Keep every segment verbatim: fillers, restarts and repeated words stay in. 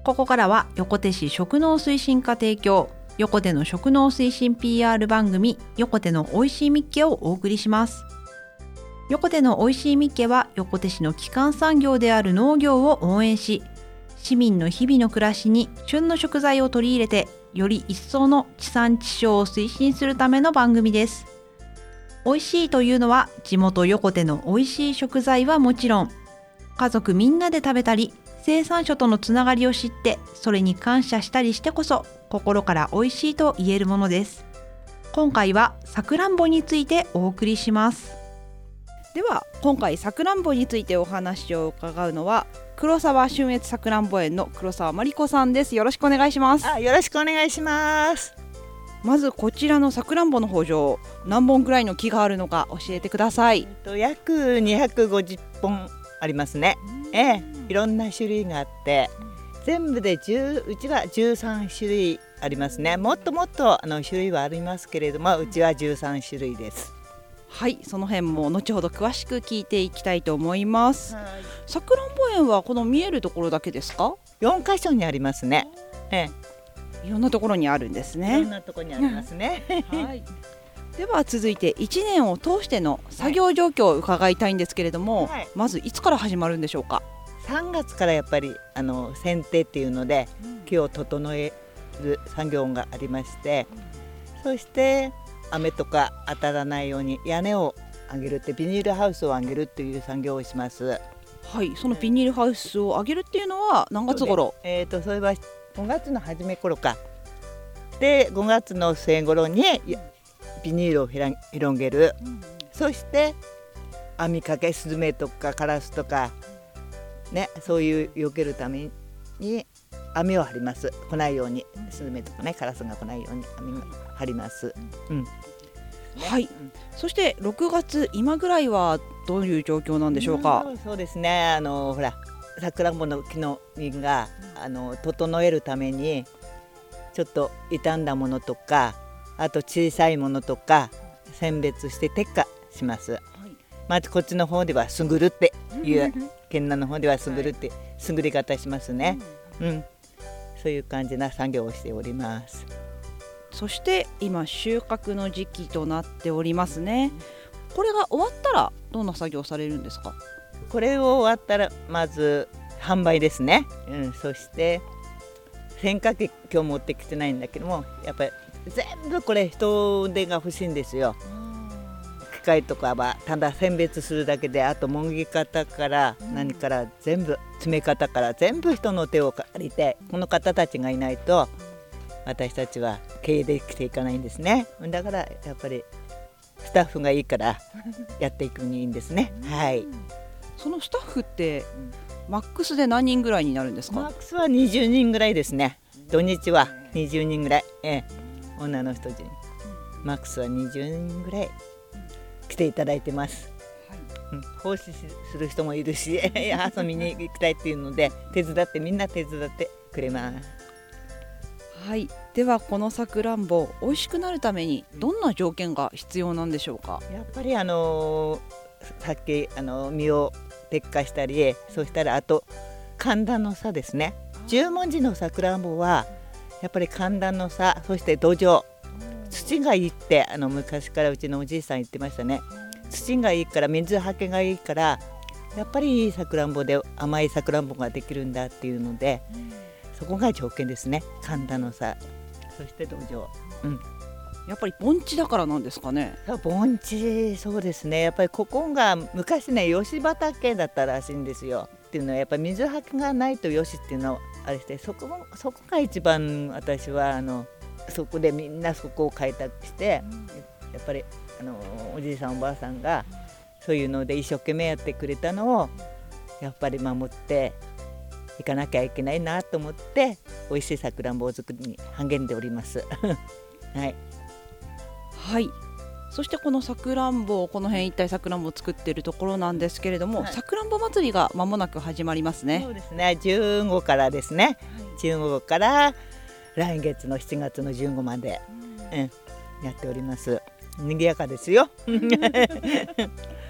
ここからは横手市食農推進課提供、横手の食農推進 ピーアール 番組、横手のおいしいみっけをお送りします。横手のおいしいみっけは、横手市の基幹産業である農業を応援し、市民の日々の暮らしに旬の食材を取り入れて、より一層の地産地消を推進するための番組です。おいしいというのは、地元横手のおいしい食材はもちろん、家族みんなで食べたり、生産者とのつながりを知って、それに感謝したりしてこそ、心からおいしいと言えるものです。今回はさくらんぼについてお送りします。では、今回さくらんぼについてお話を伺うのは、黒沢春越さくらんぼ園の黒沢真理子さんです。よろしくお願いします。 あ、よろしくお願いします。 まずこちらのさくらんぼの圃場、何本くらいの木があるのか教えてください。 えっと、約にひゃくごじゅっぽんありますね。ええ、いろんな種類があって、全部でじゅう、うちはじゅうさんしゅるいありますね。もっともっとあの種類はありますけれども、うちはじゅうさんしゅるいです。 はい、その辺も後ほど詳しく聞いていきたいと思います。 はい、 さくらんぼ園はこの見えるところだけですか？ よんかしょにありますね。ええ、いろんなところにあるんですね。 いろんなところにありますね。 はい、では続いていちねんを通しての作業状況を伺いたいんですけれども、はい、まずいつから始まるんでしょうか？ さんがつからやっぱりあの剪定っていうので、うん、木を整える作業がありまして、うん、そして雨とか当たらないように屋根を上げるって、ビニールハウスを上げるっていう作業をします。 はい、そのビニールハウスを上げるっていうのは何月頃？ えーと、それはごがつの初め頃かで、ごがつの末頃にビニールを広げる、うん、そして網かけ、スズメとかカラスとかね、そういう避けるために網を張ります。来ないように、スズメとかね、カラスが来ないように網を張ります。うん、 はい、うん、そしてろくがつ、今ぐらいはどういう状況なんでしょうか？ うん、そうですね、あのほら、さくらんぼの木の実があの整えるためにちょっと傷んだものとか、あと小さいものとか選別して撤下します。はい、まずこっちの方ではすぐるっていう県南の方ではすぐるってすぐり方しますね。うん、うん、そういう感じな作業をしております。 そして今収穫の時期となっておりますね。これが終わったらどんな作業されるんですか？ これを終わったらまず販売ですね。うん、そして選果機、今日持ってきてないんだけども、やっぱり全部これ人手が欲しいんですよ。機械とかはただ選別するだけで、あともぎ方から何から全部、詰め方から全部人の手を借りて、この方たちがいないと私たちは経営できていかないんですね。だからやっぱりスタッフがいいからやっていくにいいんですね。はい。 そのスタッフってマックスで何人ぐらいになるんですか？ マックスはにじゅうにんぐらいですね。土日はにじゅうにんぐらい、ええ、女の人にマックスはにじゅうにんぐらい来ていただいてます。はい、うん、奉仕する人もいるし遊びに行きたいっていうので手伝って、みんな手伝ってくれます。 はい、ではこのさくらんぼ美味しくなるためにどんな条件が必要なんでしょうか？ やっぱりあのー、さっきあの実を撤下したり、そしたらあと寒暖の差ですね。十文字のさくらんぼはやっぱり寒暖の差、そして土壌、土がいいってあの昔からうちのおじいさん言ってましたね。土がいいから、水はけがいいから、やっぱりいいさくらんぼで甘いさくらんぼができるんだっていうので、そこが条件ですね。寒暖の差、そして土壌、うん、 やっぱり盆地だからなんですかね？ 盆地、そうですね。やっぱりここが昔ね、吉畑だったらしいんですよ。っていうのはやっぱり水はけがないとよしっていうのをあれして、そこもそこが一番私はあのそこでみんなそこを開拓して、うん、やっぱりあのおじいさんおばあさんがそういうので一生懸命やってくれたのをやっぱり守っていかなきゃいけないなと思って、美味しいさくらんぼ作りに励んでおりますはい、 はい、そしてこのさくらんぼ、この辺一帯さくらんぼを作っているところなんですけれども、さくらんぼ祭りが間もなく始まりますね。 そうですね、じゅうごからですね、はい、じゅうごから来月のしちがつのじゅうごまで、うんうん、やっております。賑やかですよ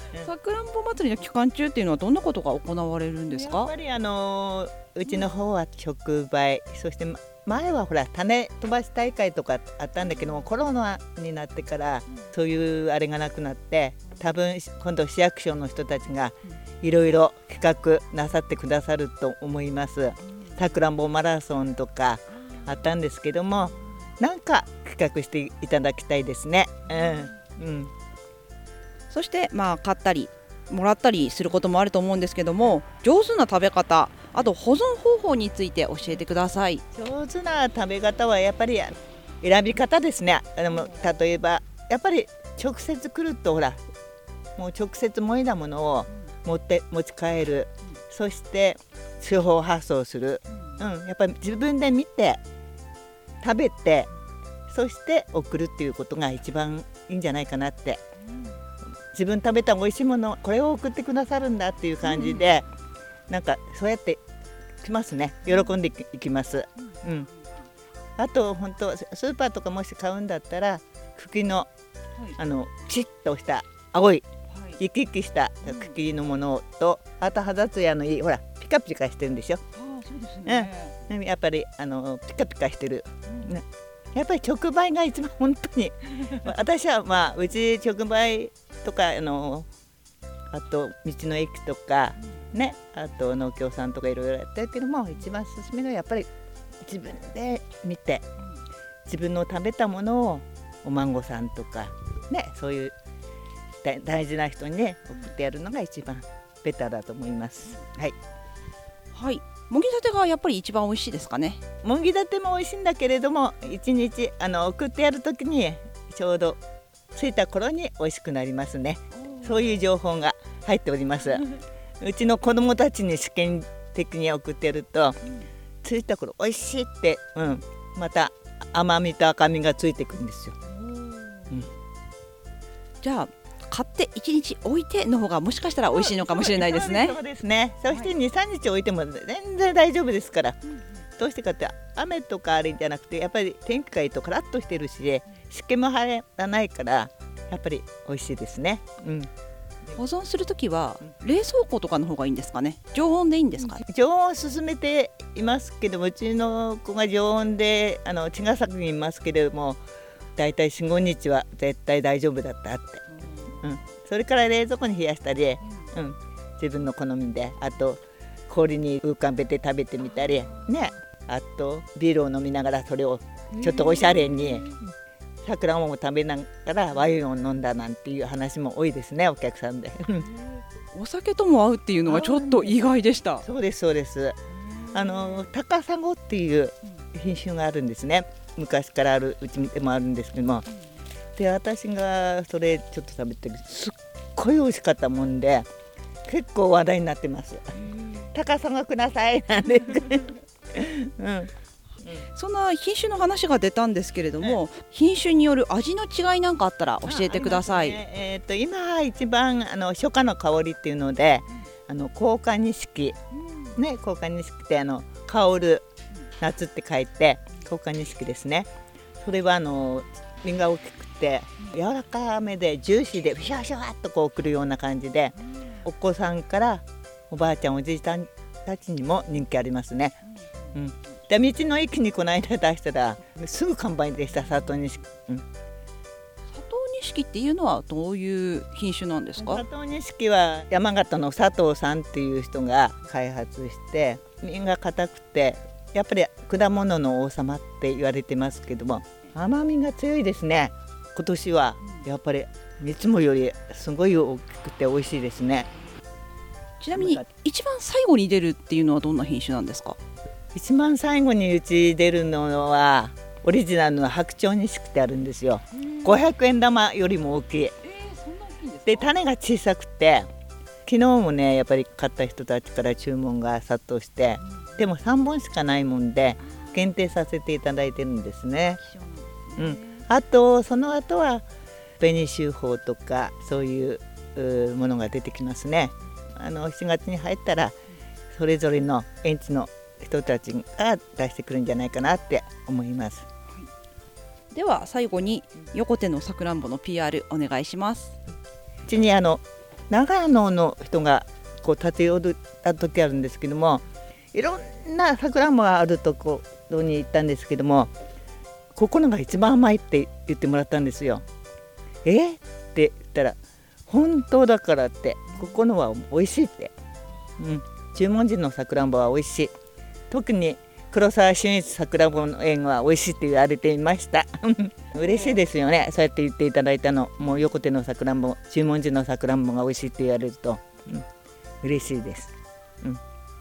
さくらんぼ祭りの期間中っていうのはどんなことが行われるんですか？ やっぱりあのうちの方は直売、そして前はほら種飛ばし大会とかあったんだけども、コロナになってからそういうあれがなくなって、多分今度市役所の人たちがいろいろ企画なさってくださると思います。さくらんぼマラソンとかあったんですけども、なんか企画していただきたいですね。うんうん、 そしてまあ買ったりもらったりすることもあると思うんですけども、上手な食べ方、あと保存方法について教えてください。 上手な食べ方はやっぱり選び方ですね。でも例えばやっぱり直接来るとほらもう直接もいだものを持って持ち帰る、そして地方発送する、うん、やっぱり自分で見て食べてそして送るっていうことが一番いいんじゃないかなって、自分食べた美味しいものこれを送ってくださるんだっていう感じで、うん、なんかそうやって来ますね。喜んでいきます、うん、あと本当スーパーとかもし買うんだったら茎の、はい、あのチッとした青い、はい、生き生きした茎のものと、うん、あと肌ツヤのいいほらピカピカしてるんでしょ。 あ、そうですね、 うん、やっぱりあのピカピカしてる、うん、ね、やっぱり直売が一番本当に私はまあうち直売とかあのあと道の駅とかね、あと農協さんとかいろいろやってるけども、一番勧めのはやっぱり自分で見て自分の食べたものをお孫さんとかね、そういう大事な人にね送ってやるのが一番ベターだと思います。はいはい、もぎたてがやっぱり一番美味しいですかね。 もぎたても美味しいんだけれども、一日あの送ってやるときにちょうど着いた頃に美味しくなりますね。そういう情報が入っておりますうちの子供たちに試験的に送ってやると、着いた頃美味しいって、うん、また甘みと赤みがついてくるんですよ、うん、 じゃあ買っていちにち置いての方がもしかしたら美味しいのかもしれないですね。 そうですね。そして にさんにち置いても全然大丈夫ですから、うん、どうしてかって雨とかあれじゃなくてやっぱり天気がいいとカラッとしてるし、湿気も入らないからやっぱり美味しいですね、うん、 保存するときは冷蔵庫とかの方がいいんですかね。常温でいいんですか？ 常温を勧めていますけども、うちの子が常温であの茅ヶ崎にいますけれども、だいたい よん、ごにちは絶対大丈夫だったって、うん、それから冷蔵庫に冷やしたり、うん、自分の好みで、あと氷に浮かべて食べてみたりね、あとビールを飲みながらそれをちょっとおしゃれにさくらんぼも食べながらワインを飲んだなんていう話も多いですね、お客さんでお酒とも合うっていうのがちょっと意外でした。 そうですそうです。あの高砂っていう品種があるんですね。昔からあるうちでもあるんですけども、で私がそれちょっと食べてすっごい美味しかったもんで結構話題になってます。高砂くださいなんで、うん、 そんな品種の話が出たんですけれども、ね、品種による味の違いなんかあったら教えてください。 ね、えー、と今一番あの初夏の香りっていうので、あの甲賀錦、うん、ね、甲賀錦ってあの香る夏って書いて甲賀錦ですね。それはあの実が大きくて柔らかめでジューシーでシャワシャワっとこうくるような感じで、お子さんからおばあちゃんおじいちゃんたちにも人気ありますね、うん、で道の駅にこの間出したらすぐ完売でした。佐藤錦、うん、 佐藤錦っていうのはどういう品種なんですか？ 佐藤錦は山形の佐藤さんっていう人が開発して、実が硬くてやっぱり果物の王様って言われてますけども、甘みが強いですね。今年はやっぱりいつもよりすごい大きくて美味しいですね。 ちなみに一番最後に出るっていうのはどんな品種なんですか？ 一番最後にうち出るのはオリジナルの白鳥錦ってあるんですよ。ごひゃくえん玉よりも大きい、えー、そんな大きいんですか？で種が小さくて、昨日もねやっぱり買った人たちから注文が殺到して、うん、でもさんぼんしかないもんで限定させていただいてるんですね。うん、あとその後は紅秀峰とかそういうものが出てきますね。あのしちがつに入ったらそれぞれの園地の人たちが出してくるんじゃないかなって思います。 では最後に横手のさくらんぼの ピーアール お願いします。 うちにあの長野の人がこう立ち寄った時あるんですけども、いろんなさくらんぼがあるところに行ったんですけども、ここのが一番甘いって言ってもらったんですよ。えって言ったら、本当だからって、ここのは美味しいって、うん、十文字のさくらんぼは美味しい、特に黒沢俊一さくらんぼの園は美味しいって言われていました嬉しいですよね、そうやって言っていただいたの。もう横手のさくらんぼ、十文字のさくらんぼが美味しいって言われると、うん、嬉しいです、うん。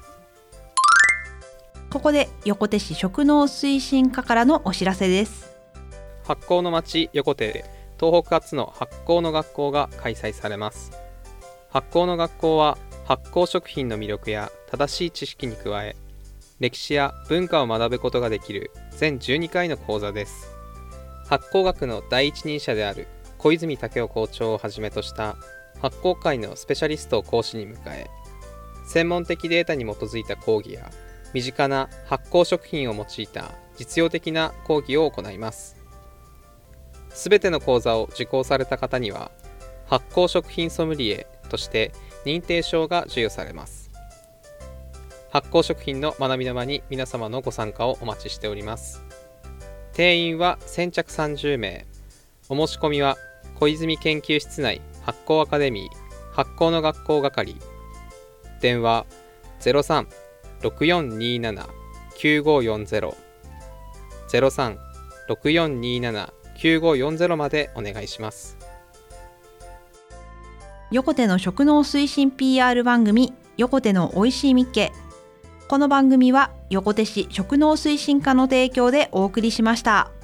ここで横手市食農推進課からのお知らせです。 発酵の町横手で東北初の発酵の学校が開催されます。発酵の学校は発酵食品の魅力や正しい知識に加え、歴史や文化を学ぶことができる全じゅうにかいの講座です。発酵学の第一人者である小泉武夫校長をはじめとした発酵界のスペシャリストを講師に迎え、専門的データに基づいた講義や身近な発酵食品を用いた実用的な講義を行います。すべての講座を受講された方には発酵食品ソムリエとして認定証が授与されます。発酵食品の学びの場に皆様のご参加をお待ちしております。定員は先着さんじゅうめい。お申し込みは小泉研究室内発酵アカデミー発酵の学校係、電話 ゼロさん ろくよんにーなな きゅうごよんゼロ ゼロさん ろくよんにーなな きゅうごよんゼロ までお願いします。 横手の食農推進 ピーアール 番組、横手のおいしいみっけ。この番組は横手市食農推進課の提供でお送りしました。